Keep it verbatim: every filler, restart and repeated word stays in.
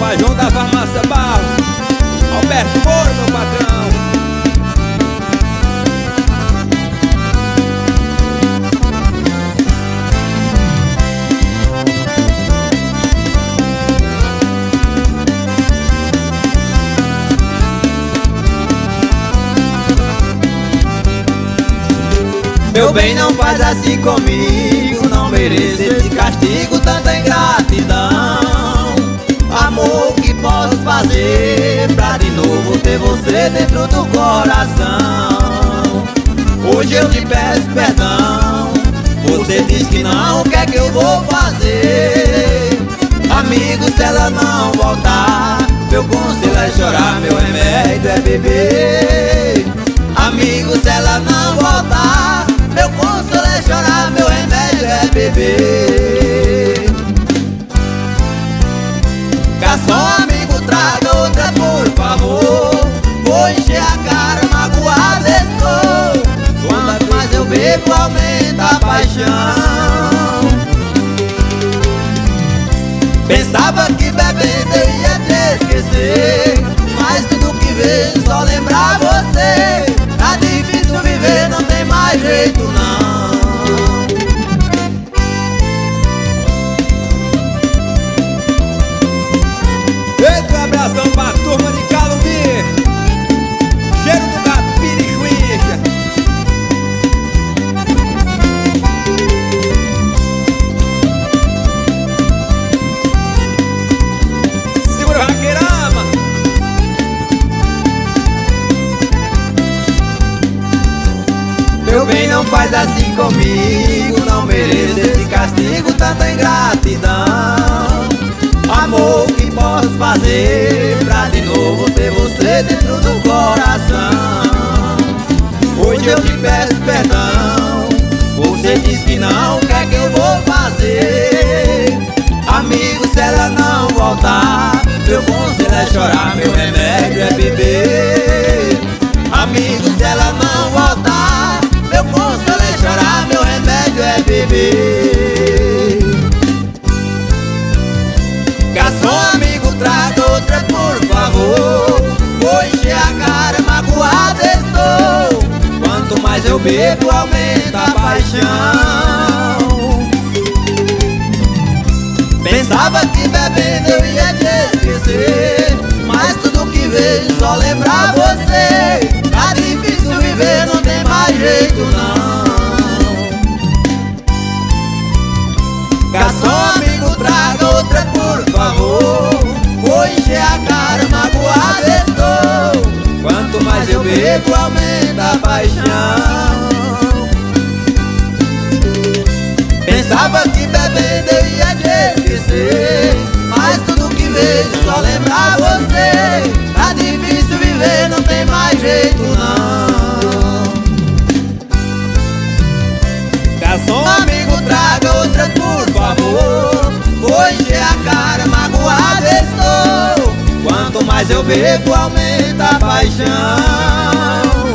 Rapaz João da Farmácia Barros, Alberto Moura, meu patrão. Meu bem, não faz assim comigo, não mereço esse castigo, tanta ingratidão. Amor, que posso fazer pra de novo ter você dentro do coração? Hoje eu te peço perdão, você diz que não, o que é que eu vou fazer? Amigo, se ela não voltar, meu conselho é chorar, meu remédio é beber. Amigo, se ela não voltar, meu consolo é chorar, meu remédio é beber. Garçom, amigo, traga outra, por favor. Vou encher a cara, magoado estou. Quanto mais eu bebo, aumenta a paixão. Pensava que bebendo eu ia te esquecer, mas tudo que vejo só lembrar você. Tá difícil viver, não tem mais jeito não. Eita, um abração pra turma de Calumbi, cheiro do Capirichuícha. Segura o Raqueirama. Meu bem, não faz assim comigo, não mereço esse castigo, tanta ingratidão. Amor, o que posso fazer pra de novo ter você dentro do coração? Hoje eu te peço perdão, você diz que não, o que é que eu vou fazer? Amigo, se ela não voltar, meu conselho é chorar, meu remédio é beber. Amigo, se ela não voltar, meu conselho é chorar, meu remédio é beber. Garçom, amigo, traga outra, por favor. Vou encher a cara, magoado estou. Quanto mais eu bebo, aumenta a paixão. Pensava que bebendo eu ia te esquecer, mas tudo que vejo só lembrar você. Tá difícil viver, não tem mais jeito não. Garçom, amigo, traga outra, por favor. Vou encher a cara, magoado estou. Quanto mais eu bebo, aumenta a paixão. Pensava que bebendo eu ia te esquecer, mas tudo que vejo só lembrar você. Tá difícil viver, não tem mais jeito não. Garçom, amigo, traga outra, por favor. Vou encher a cara, magoado estou. Quanto mais eu bebo, aumenta a paixão.